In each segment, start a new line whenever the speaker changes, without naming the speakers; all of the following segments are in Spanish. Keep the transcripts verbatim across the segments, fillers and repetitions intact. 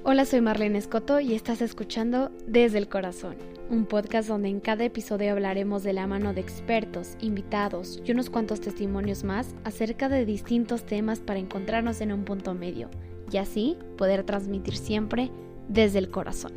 Hola, soy Marlene Escoto y estás escuchando Desde el Corazón, un podcast donde en cada episodio hablaremos de la mano de expertos, invitados y unos cuantos testimonios más acerca de distintos temas para encontrarnos en un punto medio y así poder transmitir siempre desde el corazón.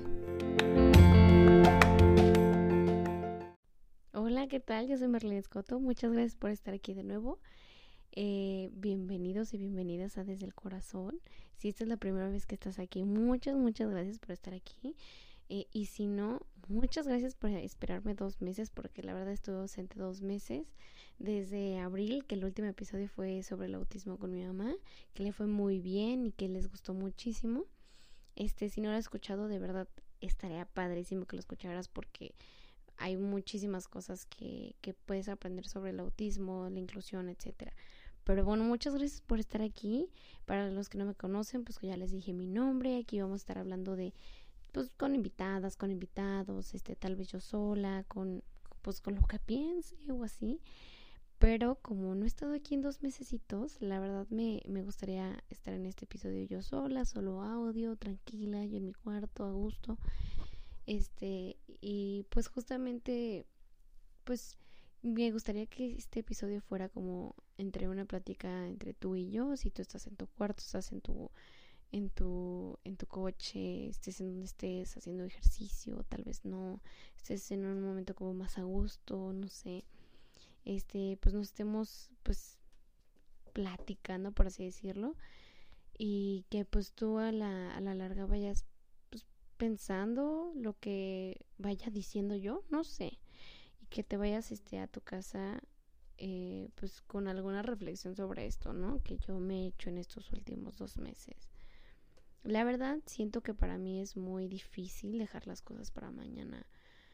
Hola, ¿qué tal? Yo soy Marlene Escoto, muchas gracias por estar aquí de nuevo. Eh, bienvenidos y bienvenidas a Desde el Corazón. Si esta es la primera vez que estás aquí, muchas, muchas gracias por estar aquí. Eh, y si no, muchas gracias por esperarme dos meses, porque la verdad estuve ausente dos meses. Desde abril, que el último episodio fue sobre el autismo con mi mamá, que le fue muy bien y que les gustó muchísimo. Este, si no lo has escuchado, de verdad estaría padrísimo que lo escucharas, porque hay muchísimas cosas que, que puedes aprender sobre el autismo, la inclusión, etcétera. Pero bueno, muchas gracias por estar aquí. Para los que no me conocen, pues ya les dije mi nombre. Aquí vamos a estar hablando de, pues con invitadas, con invitados, este, tal vez yo sola, con, pues con lo que piense o así. Pero como no he estado aquí en dos mesecitos, la verdad me, me gustaría estar en este episodio yo sola, solo audio, tranquila, yo en mi cuarto, a gusto. Este, y pues justamente, pues me gustaría que este episodio fuera como entre una plática entre tú y yo. Si tú estás en tu cuarto, estás en tu en tu en tu coche, estés en donde estés haciendo ejercicio, tal vez no, estés en un momento como más a gusto, no sé, este, pues nos estemos pues platicando, por así decirlo, y que pues tú a la a la larga vayas pues pensando lo que vaya diciendo yo, no sé, y que te vayas este a tu casa eh, pues con alguna reflexión sobre esto, ¿no? Que yo me he hecho en estos últimos dos meses. La verdad, siento que para mí es muy difícil dejar las cosas para mañana.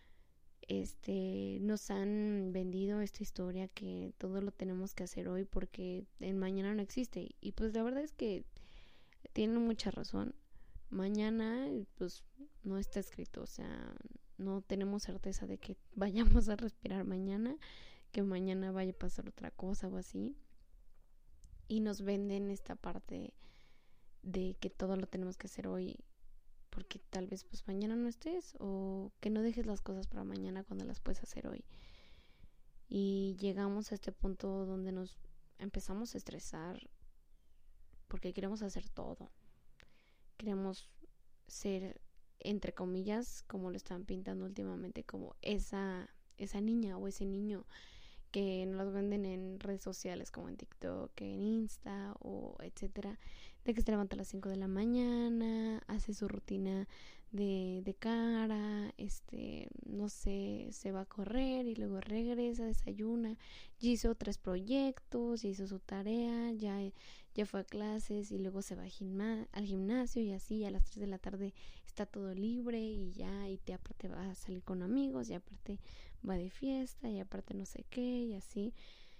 Este, nos han vendido esta historia que todo lo tenemos que hacer hoy porque en mañana no existe. Y pues la verdad es que tienen mucha razón. Mañana, pues, no está escrito, o sea, no tenemos certeza de que vayamos a respirar mañana, que mañana vaya a pasar otra cosa o así. Y nos venden esta parte de que todo lo tenemos que hacer hoy porque tal vez pues mañana no estés, o que no dejes las cosas para mañana cuando las puedes hacer hoy. Y llegamos a este punto donde nos empezamos a estresar porque queremos hacer todo. Queremos ser, entre comillas, como lo están pintando últimamente, como esa esa niña o ese niño que nos venden en redes sociales como en TikTok, en Insta o etcétera, de que se levanta a las cinco de la mañana, hace su rutina de, de cara, este, no sé, se va a correr y luego regresa, desayuna, ya hizo tres proyectos, ya hizo su tarea, ya, ya fue a clases y luego se va a gimna- al gimnasio y así a las tres de la tarde está todo libre y ya, y te aparte va a salir con amigos y aparte va de fiesta y aparte no sé qué y así,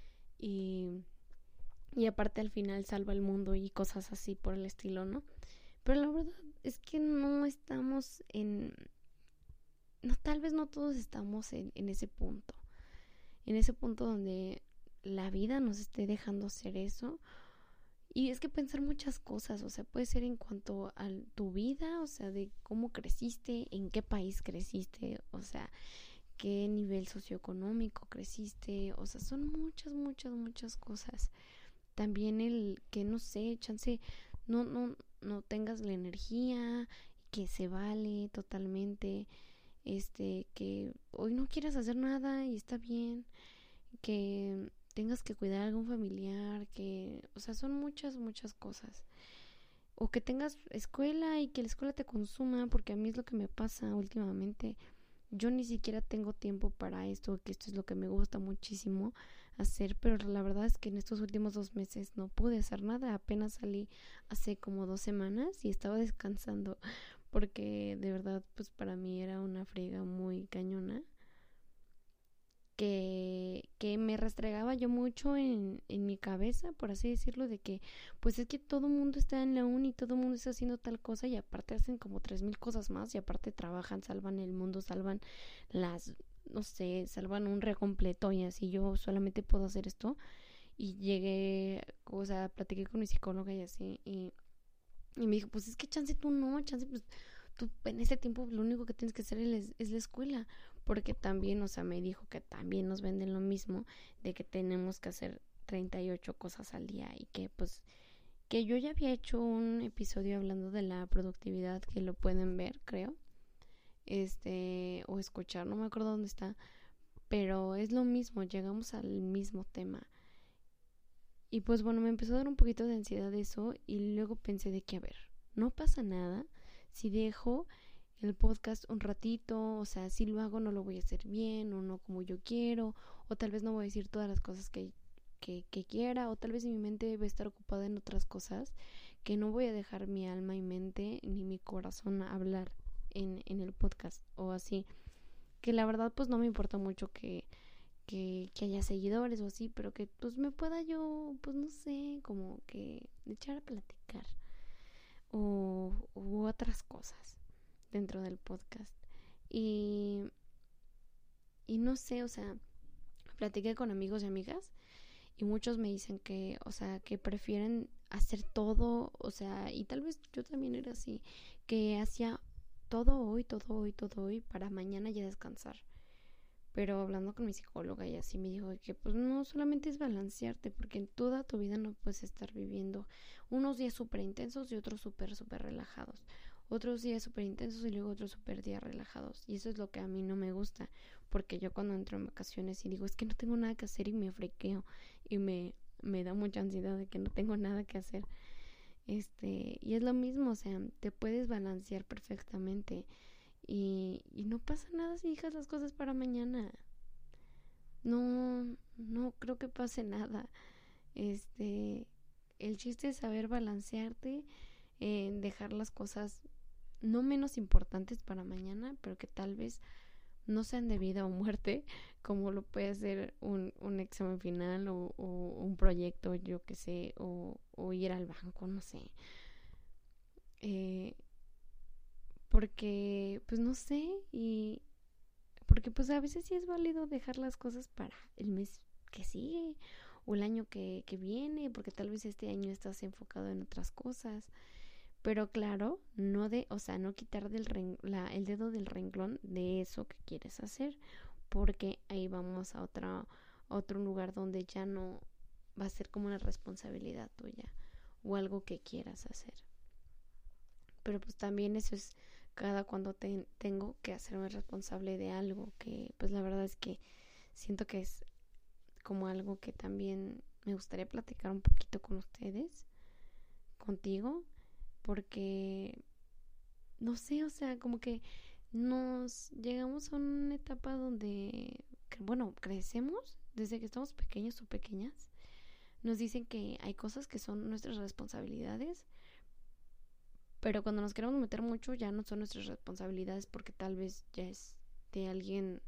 y, y aparte al final salva el mundo y cosas así por el estilo, ¿no? Pero la verdad es que no estamos en, no, tal vez no todos estamos en, en ese punto, en ese punto donde la vida nos esté dejando hacer eso. Y es que pensar muchas cosas, o sea, puede ser en cuanto a tu vida, o sea, de cómo creciste, en qué país creciste, o sea, qué nivel socioeconómico creciste, o sea, son muchas, muchas, muchas cosas. También el que, no sé, chance, no, no, no tengas la energía, que se vale totalmente, este, que hoy no quieras hacer nada y está bien, que tengas que cuidar a algún familiar, que, o sea, son muchas, muchas cosas. O que tengas escuela y que la escuela te consuma, porque a mí es lo que me pasa últimamente. Yo ni siquiera tengo tiempo para esto, que esto es lo que me gusta muchísimo hacer, pero la verdad es que en estos últimos dos meses no pude hacer nada. Apenas salí hace como dos semanas y estaba descansando porque de verdad pues para mí era una friega muy cañona que, que me restregaba yo mucho en, en mi cabeza, por así decirlo, de que pues es que todo el mundo está en la uni, todo el mundo está haciendo tal cosa y aparte hacen como tres mil cosas más y aparte trabajan, salvan el mundo, salvan las, no sé, salvan un re completo y así yo solamente puedo hacer esto. Y llegué, o sea, platiqué con mi psicóloga y así, y Y me dijo, pues es que chance tú no, chance pues tú en ese tiempo lo único que tienes que hacer es, es la escuela. Porque también, o sea, me dijo que también nos venden lo mismo, de que tenemos que hacer treinta y ocho cosas al día y que pues que yo ya había hecho un episodio hablando de la productividad, que lo pueden ver, creo, este, o escuchar, no me acuerdo dónde está, pero es lo mismo, llegamos al mismo tema. Y pues bueno, me empezó a dar un poquito de ansiedad eso y luego pensé de que, a ver, no pasa nada si dejo el podcast un ratito, o sea, si lo hago no lo voy a hacer bien o no como yo quiero, o tal vez no voy a decir todas las cosas que, que, que quiera, o tal vez mi mente va a estar ocupada en otras cosas que no voy a dejar mi alma y mente ni mi corazón a hablar en, en el podcast o así. Que la verdad pues no me importa mucho que, que, que haya seguidores o así, pero que pues me pueda yo, pues no sé, como que echar a platicar o u otras cosas dentro del podcast. Y, y no sé, o sea, platiqué con amigos y amigas y muchos me dicen que, o sea, que prefieren hacer todo, o sea, y tal vez yo también era así, que hacía todo hoy, todo hoy, todo hoy para mañana ya descansar. Pero hablando con mi psicóloga y así me dijo que pues no solamente es balancearte, porque en toda tu vida no puedes estar viviendo unos días súper intensos y otros súper, súper relajados. Otros días súper intensos y luego otros súper días relajados. Y eso es lo que a mí no me gusta, porque yo cuando entro en vacaciones y digo es que no tengo nada que hacer y me frequeo y me, me da mucha ansiedad de que no tengo nada que hacer. Este, y es lo mismo, o sea, te puedes balancear perfectamente. Y, y no pasa nada si dejas las cosas para mañana. No, no creo que pase nada. Este, el chiste es saber balancearte, eh, dejar las cosas no menos importantes para mañana, pero que tal vez no sean de vida o muerte, como lo puede ser un, un examen final o, o un proyecto, yo que sé, o, o ir al banco, no sé. Eh, porque, pues no sé, y porque pues a veces sí es válido dejar las cosas para el mes que sigue o el año que, que viene, porque tal vez este año estás enfocado en otras cosas. Pero claro, no de, o sea, no quitar del ren, la, el dedo del renglón de eso que quieres hacer, porque ahí vamos a otra, otro lugar donde ya no va a ser como una responsabilidad tuya o algo que quieras hacer. Pero pues también eso es cada cuando te, tengo que hacerme responsable de algo que pues la verdad es que siento que es como algo que también me gustaría platicar un poquito con ustedes, contigo, porque no sé, o sea, como que nos llegamos a una etapa donde, bueno, crecemos desde que estamos pequeños o pequeñas. Nos dicen que hay cosas que son nuestras responsabilidades, pero cuando nos queremos meter mucho ya no son nuestras responsabilidades porque tal vez ya es de alguien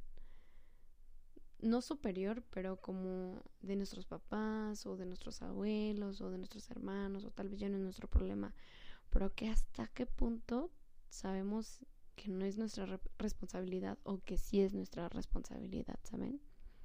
no superior, pero como de nuestros papás o de nuestros abuelos o de nuestros hermanos, o tal vez ya no es nuestro problema, pero que hasta qué punto sabemos que no es nuestra re- responsabilidad o que sí es nuestra responsabilidad, ¿saben?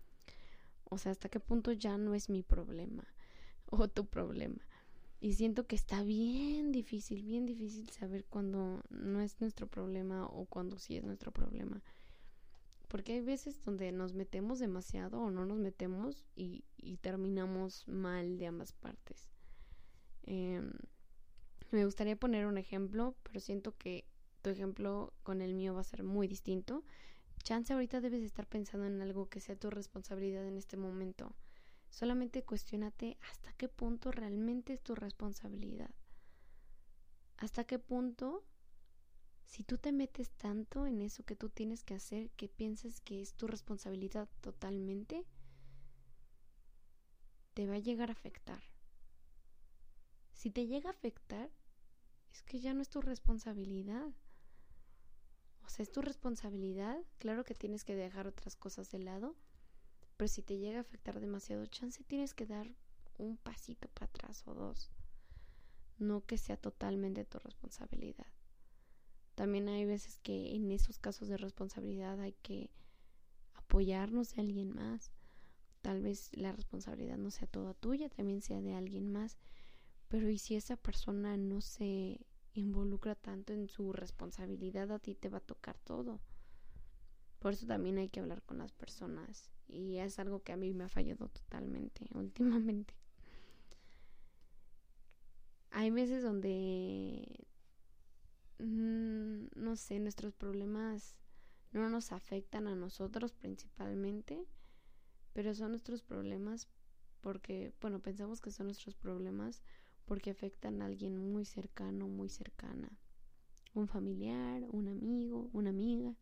O sea, hasta qué punto ya no es mi problema o tu problema. Y siento que está bien difícil, bien difícil saber cuándo no es nuestro problema o cuándo sí es nuestro problema. Porque hay veces donde nos metemos demasiado o no nos metemos y, y terminamos mal de ambas partes. Eh, me gustaría poner un ejemplo, pero siento que tu ejemplo con el mío va a ser muy distinto. Chance ahorita debes estar pensando en algo que sea tu responsabilidad en este momento. Solamente cuestiónate hasta qué punto realmente es tu responsabilidad. Hasta qué punto, si tú te metes tanto en eso que tú tienes que hacer, que piensas que es tu responsabilidad totalmente, te va a llegar a afectar. Si te llega a afectar, es que ya no es tu responsabilidad. O sea, es tu responsabilidad. Claro que tienes que dejar otras cosas de lado, pero si te llega a afectar demasiado, chance tienes que dar un pasito para atrás o dos. No que sea totalmente tu responsabilidad. También hay veces que en esos casos de responsabilidad hay que apoyarnos de alguien más. Tal vez la responsabilidad no sea toda tuya, también sea de alguien más. Pero ¿y si esa persona no se involucra tanto en su responsabilidad? A ti te va a tocar todo. Por eso también hay que hablar con las personas. Y es algo que a mí me ha fallado totalmente últimamente. Hay veces donde, mmm, no sé, nuestros problemas no nos afectan a nosotros principalmente, pero son nuestros problemas porque, bueno, pensamos que son nuestros problemas porque afectan a alguien muy cercano, muy cercana. Un familiar, un amigo, una amiga.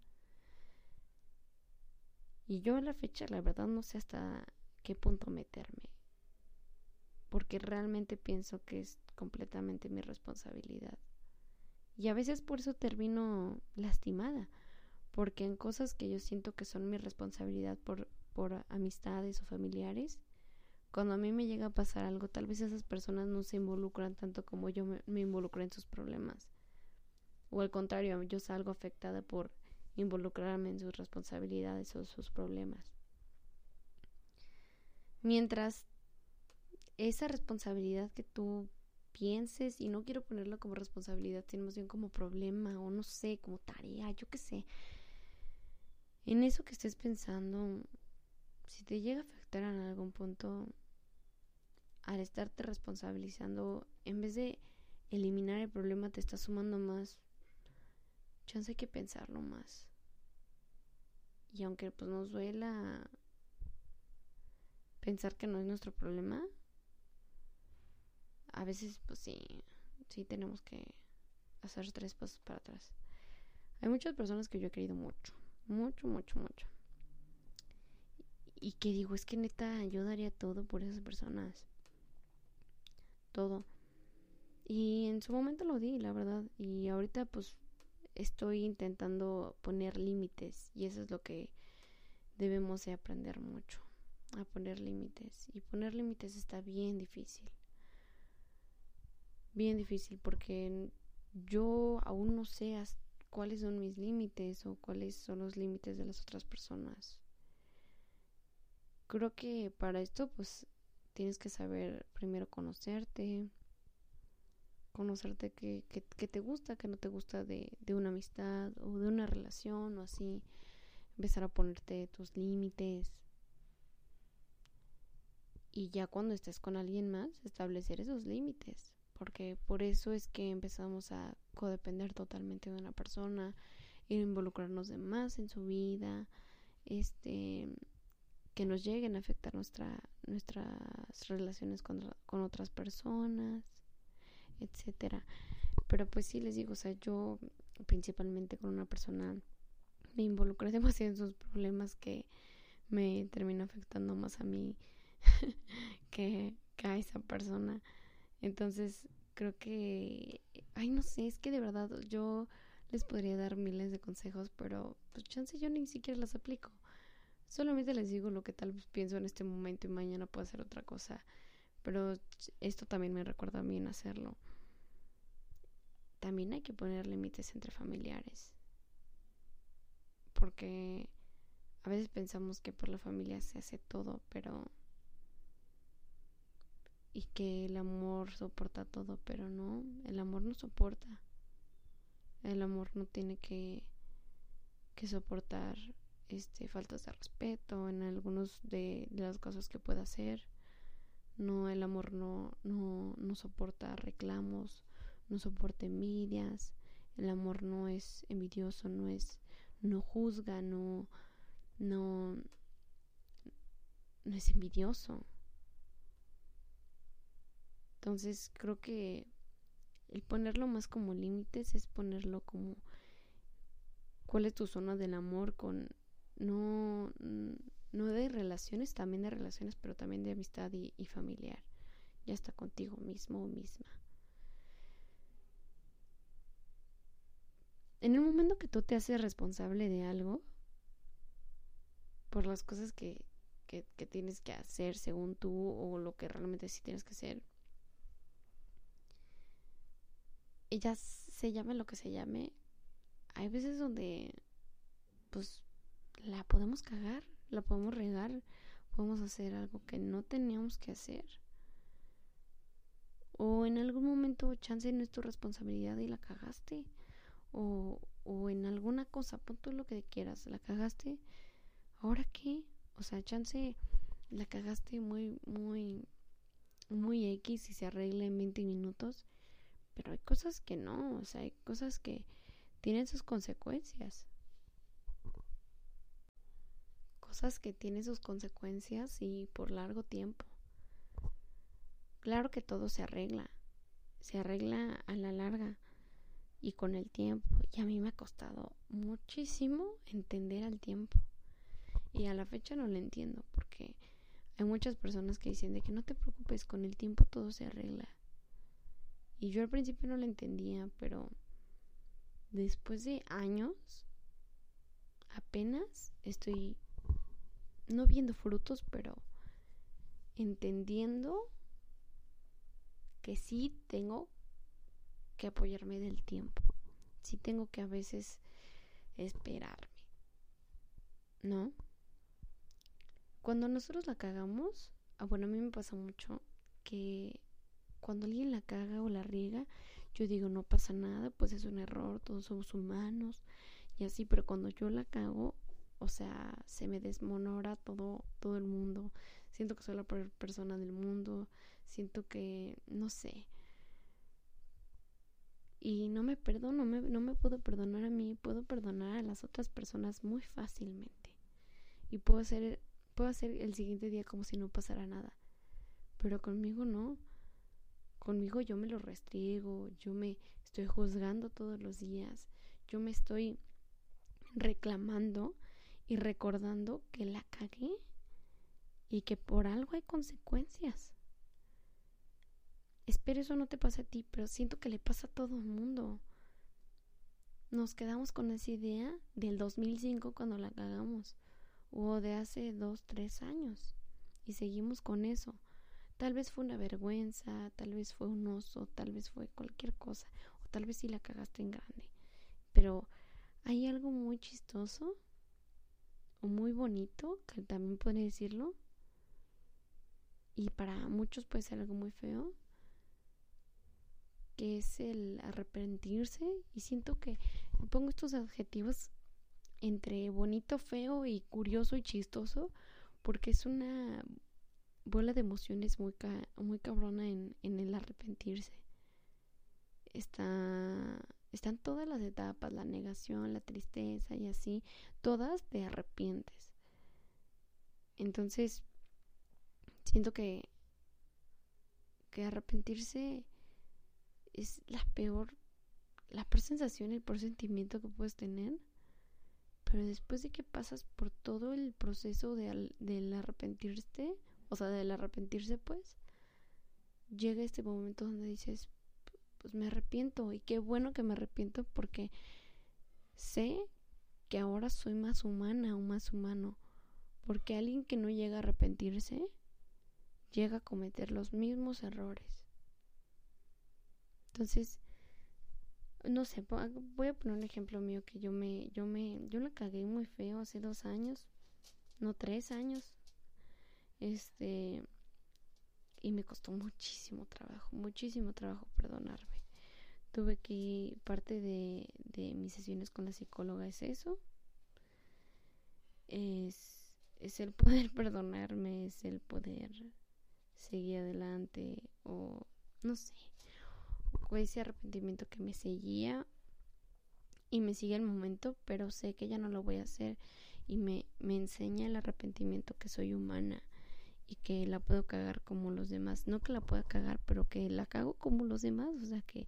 Y yo a la fecha, la verdad, no sé hasta qué punto meterme. Porque realmente pienso que es completamente mi responsabilidad. Y a veces por eso termino lastimada. Porque en cosas que yo siento que son mi responsabilidad por, por amistades o familiares, cuando a mí me llega a pasar algo, tal vez esas personas no se involucran tanto como yo me, me involucro en sus problemas. O al contrario, yo salgo afectada por involucrarme en sus responsabilidades o sus problemas. Mientras esa responsabilidad que tú pienses, y no quiero ponerlo como responsabilidad, sino más bien como problema, o no sé, como tarea, yo qué sé. En eso que estés pensando, si te llega a afectar en algún punto, al estarte responsabilizando, en vez de eliminar el problema, te está sumando más. Chance hay que pensarlo más. Y aunque pues nos duela pensar que no es nuestro problema, a veces pues sí, sí tenemos que hacer tres pasos para atrás. Hay muchas personas que yo he querido mucho, mucho, mucho, mucho. Y que digo, es que neta, yo daría todo por esas personas. Todo. Y en su momento lo di, la verdad. Y ahorita pues estoy intentando poner límites. Y eso es lo que debemos de aprender mucho. A poner límites. Y poner límites está bien difícil. Bien difícil porque yo aún no sé cuáles son mis límites o cuáles son los límites de las otras personas. Creo que para esto pues tienes que saber primero conocerte, conocerte qué que, que te gusta, qué no te gusta de, de una amistad o de una relación o así, empezar a ponerte tus límites y ya cuando estés con alguien más establecer esos límites, porque por eso es que empezamos a codepender totalmente de una persona y involucrarnos de más en su vida, este que nos lleguen a afectar nuestra, nuestras relaciones con, con otras personas, etcétera. Pero pues sí les digo, o sea, yo principalmente con una persona me involucré demasiado en sus problemas que me terminó afectando más a mí que, que a esa persona. Entonces creo que, ay no sé, es que de verdad yo les podría dar miles de consejos, pero pues chance yo ni siquiera los aplico. Solamente les digo lo que tal vez pienso en este momento y mañana puedo hacer otra cosa. Pero esto también me recuerda a mí en hacerlo. También hay que poner límites entre familiares. Porque a veces pensamos que por la familia se hace todo, pero... Y que el amor soporta todo, pero no, el amor no soporta. El amor no tiene que, que soportar este faltas de respeto en algunos de, de las cosas que pueda hacer. No, el amor no, no, no soporta reclamos, no soporta envidias. El amor no es envidioso, no es, no juzga, no, no, no es envidioso. Entonces creo que el ponerlo más como límites es ponerlo como cuál es tu zona del amor con no no de relaciones, también de relaciones, pero también de amistad y, y familiar. Ya está contigo mismo o misma. En el momento que tú te haces responsable de algo, por las cosas que, que, que tienes que hacer según tú o lo que realmente sí tienes que hacer, y ya se llame lo que se llame, hay veces donde pues la podemos cagar, la podemos regar, podemos hacer algo que no teníamos que hacer. O en algún momento, chance no es tu responsabilidad y la cagaste. O, o en alguna cosa, pon tú lo que quieras, la cagaste. ¿Ahora qué? O sea, chance la cagaste muy, muy, muy X y se arregla en veinte minutos. Pero hay cosas que no, o sea, hay cosas que tienen sus consecuencias. Cosas que tienen sus consecuencias y por largo tiempo. Claro que todo se arregla. Se arregla a la larga y con el tiempo. Y a mí me ha costado muchísimo entender al tiempo. Y a la fecha no lo entiendo porque hay muchas personas que dicen de que no te preocupes, con el tiempo todo se arregla. Y yo al principio no lo entendía, pero después de años apenas estoy no viendo frutos, pero entendiendo que sí tengo que apoyarme del tiempo. Sí tengo que a veces esperarme, ¿no? Cuando nosotros la cagamos, ah, bueno, a mí me pasa mucho que cuando alguien la caga o la riega, yo digo, no pasa nada, pues es un error, todos somos humanos y así, pero cuando yo la cago, o sea, se me desmonora todo, todo el mundo. Siento que soy la peor persona del mundo, siento que, no sé, y no me perdono, me, no me puedo perdonar a mí, puedo perdonar a las otras personas muy fácilmente. Y puedo hacer, puedo hacer el siguiente día como si no pasara nada. Pero conmigo no. Conmigo yo me lo restriego, yo me estoy juzgando todos los días, yo me estoy reclamando y recordando que la cagué y que por algo hay consecuencias. Espero eso no te pase a ti, pero siento que le pasa a todo el mundo. Nos quedamos con esa idea del dos mil cinco cuando la cagamos, o de hace dos, tres años, y seguimos con eso. Tal vez fue una vergüenza, tal vez fue un oso, tal vez fue cualquier cosa, o tal vez sí la cagaste en grande. Pero hay algo muy chistoso o muy bonito, que también puede decirlo, y para muchos puede ser algo muy feo, que es el arrepentirse. Y siento que pongo estos adjetivos entre bonito, feo y curioso y chistoso, porque es una bola de emociones muy, ca- muy cabrona en, en el arrepentirse. Está, están todas las etapas, la negación, la tristeza y así, todas te arrepientes. Entonces, siento que, que arrepentirse es la peor, la peor sensación, el peor sentimiento que puedes tener. Pero después de que pasas por todo el proceso de al, del arrepentirte, o sea, del arrepentirse, pues, llega este momento donde dices, pues me arrepiento, y qué bueno que me arrepiento porque sé que ahora soy más humana o más humano, porque alguien que no llega a arrepentirse llega a cometer los mismos errores. Entonces, no sé, voy a poner un ejemplo mío que yo me, yo me, yo la cagué muy feo hace dos años, no tres años, este, y me costó muchísimo trabajo, muchísimo trabajo perdonarme. Tuve que, parte de, de mis sesiones con la psicóloga es eso, es, es el poder perdonarme, es el poder seguir adelante, o no sé, o ese arrepentimiento que me seguía y me sigue el momento, pero sé que ya no lo voy a hacer, y me, me enseña el arrepentimiento que soy humana y que la puedo cagar como los demás. No que la pueda cagar, pero que la cago como los demás, o sea que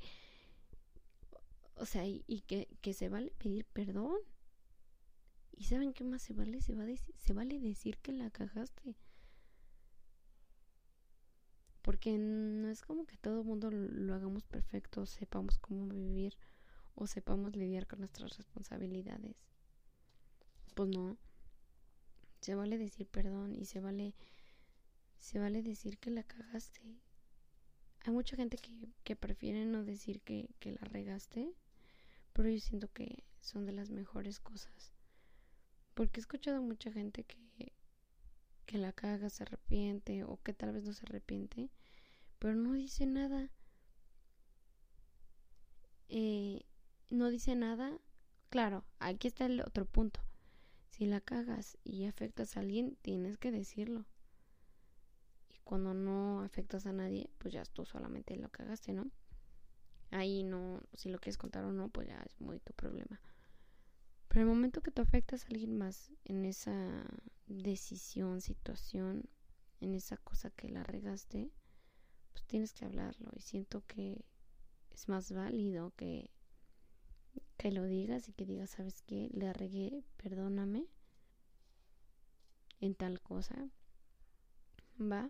o sea, y, y que, que se vale pedir perdón. ¿Y saben qué más se vale? Se, va a dec- se vale decir que la cagaste. Porque no es como que todo el mundo lo, lo hagamos perfecto, sepamos cómo vivir o sepamos lidiar con nuestras responsabilidades. Pues no, se vale decir perdón y se vale, se vale decir que la cagaste. Hay mucha gente que, que prefiere no decir que, que la regaste, pero yo siento que son de las mejores cosas. Porque he escuchado a mucha gente que, que la caga, se arrepiente, o que tal vez no se arrepiente, pero no dice nada. eh, no dice nada, claro, aquí está el otro punto. Si la cagas y afectas a alguien, tienes que decirlo. Y cuando no afectas a nadie, pues ya tú solamente lo cagaste, ¿no? Ahí no, si lo quieres contar o no, pues ya es muy tu problema. Pero el momento que tú afectas a alguien más en esa decisión, situación, en esa cosa que la regaste, pues tienes que hablarlo. Y siento que es más válido que, que lo digas y que digas, ¿sabes qué? Le regué, perdóname en tal cosa, ¿va?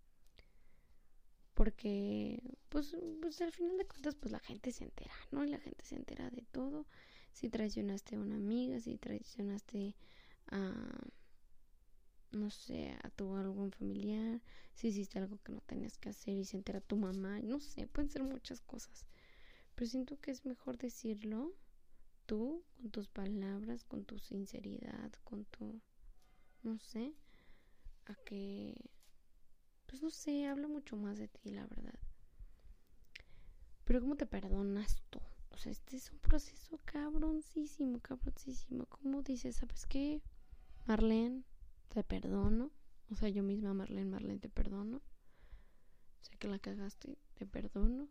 Porque, pues, pues al final de cuentas, pues la gente se entera, ¿no? Y la gente se entera de todo. Si traicionaste a una amiga, si traicionaste a, no sé, a tu algún familiar, si hiciste algo que no tenías que hacer y se entera tu mamá, no sé, pueden ser muchas cosas. Pero siento que es mejor decirlo tú, con tus palabras, con tu sinceridad, con tu, no sé, a que, pues no sé, habla mucho más de ti, la verdad. Pero ¿cómo te perdonas tú? O sea, este es un proceso cabroncísimo, cabroncísimo. ¿Cómo dices, sabes qué? Marlene, te perdono. O sea, yo misma, Marlene, Marlene, te perdono. Sé que la cagaste, te perdono.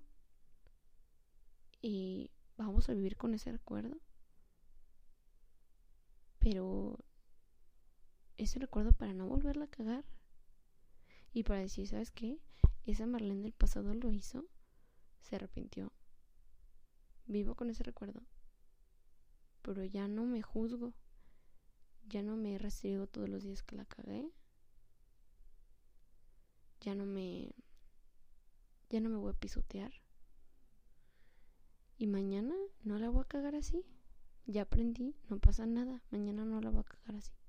Y vamos a vivir con ese recuerdo. Pero ese recuerdo para no volverla a cagar. Y para decir, ¿sabes qué? Esa Marlene del pasado lo hizo. Se arrepintió. Vivo con ese recuerdo. Pero ya no me juzgo. Ya no me restringo todos los días que la cagué. Ya no me... Ya no me voy a pisotear. Y mañana no la voy a cagar así. Ya aprendí, no pasa nada. Mañana no la voy a cagar así.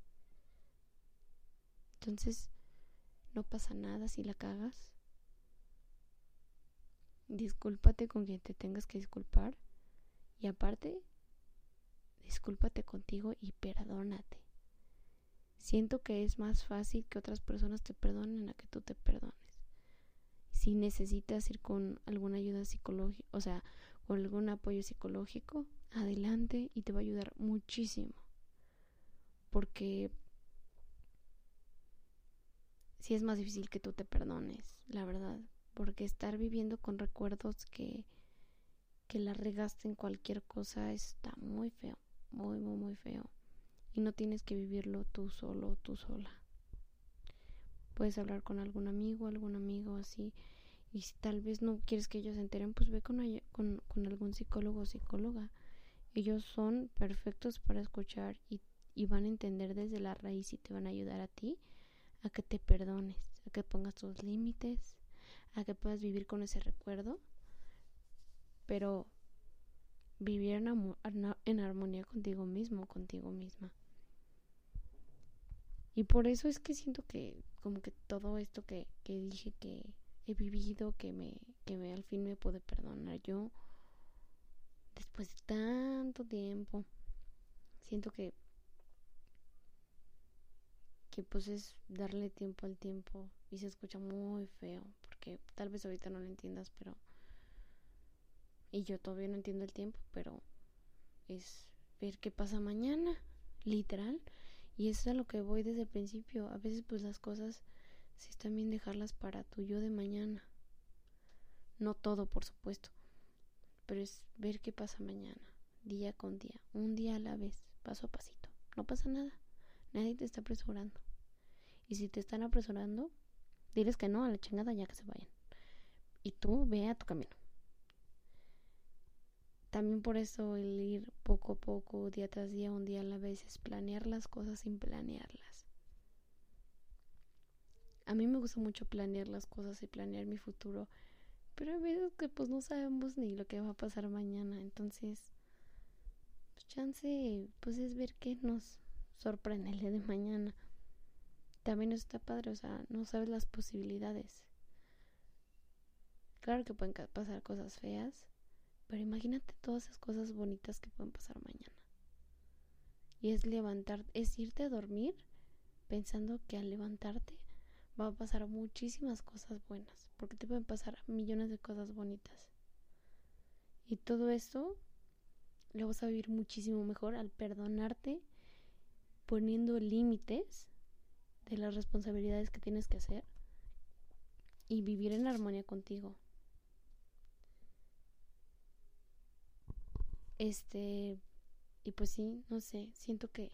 Entonces, no pasa nada si la cagas. Discúlpate con quien te tengas que disculpar. Y aparte, discúlpate contigo y perdónate. Siento que es más fácil que otras personas te perdonen a que tú te perdones. Si necesitas ir con alguna ayuda psicológica, o sea, con algún apoyo psicológico, adelante y te va a ayudar muchísimo. Porque sí es más difícil que tú te perdones, la verdad. Porque estar viviendo con recuerdos que, que la regaste en cualquier cosa está muy feo, muy, muy, muy feo. Y no tienes que vivirlo tú solo o tú sola. Puedes hablar con algún amigo, algún amigo así. Y si tal vez no quieres que ellos se enteren, pues ve con, con, con algún psicólogo o psicóloga. Ellos son perfectos para escuchar y, y van a entender desde la raíz y te van a ayudar a ti a que te perdones, a que pongas tus límites, a que puedas vivir con ese recuerdo, pero vivir en, am- en armonía contigo mismo, contigo misma. Y por eso es que siento que como que todo esto que, que dije que he vivido, que me, que me al fin me pude perdonar yo, después de tanto tiempo, siento que que pues es darle tiempo al tiempo y se escucha muy feo, porque tal vez ahorita no lo entiendas, pero y yo todavía no entiendo el tiempo, pero es ver qué pasa mañana, literal. Y eso es a lo que voy desde el principio. A veces pues las cosas sí están bien dejarlas para tu yo de mañana. No todo, por supuesto, pero es ver qué pasa mañana, día con día, un día a la vez, paso a pasito. No pasa nada, nadie te está apresurando. Y si te están apresurando, diles que no a la chingada, ya que se vayan. Y tú ve a tu camino. También por eso el ir poco a poco, día tras día, un día a la vez, es planear las cosas sin planearlas. A mí me gusta mucho planear las cosas y planear mi futuro, pero hay veces que pues no sabemos ni lo que va a pasar mañana. Entonces, pues chance, pues es ver qué nos sorprende el día de mañana. También está padre, o sea, no sabes las posibilidades. Claro que pueden pasar cosas feas, pero imagínate todas esas cosas bonitas que pueden pasar mañana. Y es levantar, es irte a dormir pensando que al levantarte va a pasar muchísimas cosas buenas, porque te pueden pasar millones de cosas bonitas. Y todo esto lo vas a vivir muchísimo mejor al perdonarte, poniendo límites de las responsabilidades que tienes que hacer y vivir en armonía contigo. Este, y pues sí, no sé, siento que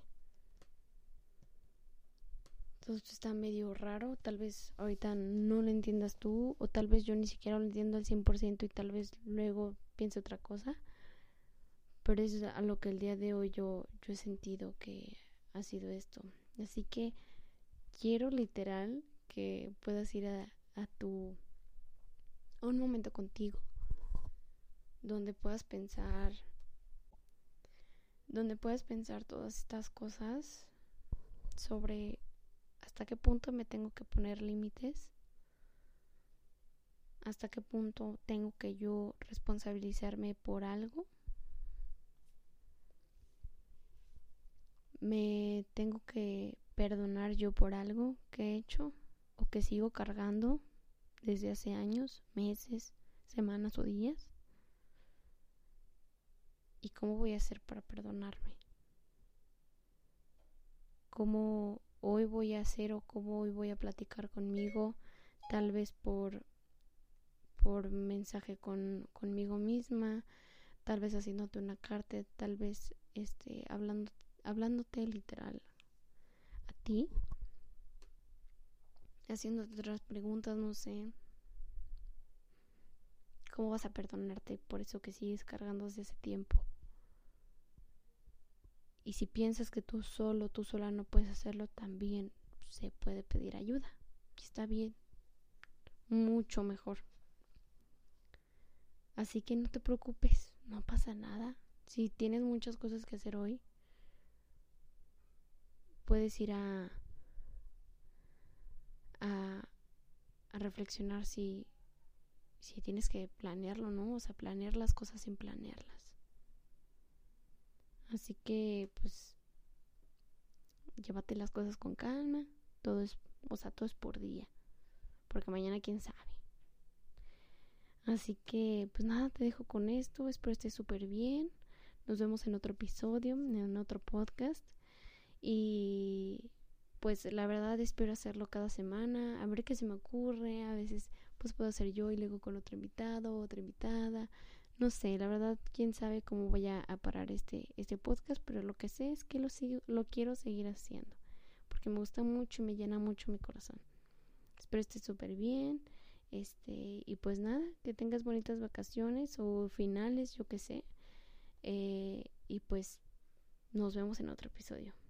todo esto está medio raro. Tal vez ahorita no lo entiendas tú, o tal vez yo ni siquiera lo entiendo al cien por ciento y tal vez luego piense otra cosa. Pero es a lo que el día de hoy yo, yo he sentido que ha sido esto. Así que quiero literal que puedas ir a, a tu a un momento contigo donde puedas pensar donde puedas pensar todas estas cosas sobre hasta qué punto me tengo que poner límites, hasta qué punto tengo que yo responsabilizarme por algo, me tengo que perdonar yo por algo que he hecho o que sigo cargando desde hace años, meses, semanas o días, y cómo voy a hacer para perdonarme, cómo hoy voy a hacer o cómo hoy voy a platicar conmigo, tal vez por por mensaje con conmigo misma, tal vez haciéndote una carta, tal vez este hablando hablándote literal a ti, haciéndote otras preguntas, no sé. ¿Cómo vas a perdonarte por eso que sigues cargando desde ese tiempo? Y si piensas que tú solo, tú sola no puedes hacerlo, también se puede pedir ayuda. Y está bien, mucho mejor. Así que no te preocupes, no pasa nada. Si tienes muchas cosas que hacer hoy, puedes ir a a, a reflexionar si si tienes que planearlo, ¿no? O sea, planear las cosas sin planearlas. Así que, pues, llévate las cosas con calma. Todo es, o sea, todo es por día. Porque mañana quién sabe. Así que, pues nada, te dejo con esto. Espero estés súper bien. Nos vemos en otro episodio, en otro podcast. Y pues la verdad espero hacerlo cada semana. A ver qué se me ocurre. A veces pues puedo hacer yo y luego con otro invitado, otra invitada. No sé, la verdad, quién sabe cómo voy a parar este, este podcast, pero lo que sé es que lo, sigo, lo quiero seguir haciendo, porque me gusta mucho y me llena mucho mi corazón. Espero estés súper bien, este, y pues nada, que tengas bonitas vacaciones o finales, yo qué sé, eh, y pues nos vemos en otro episodio.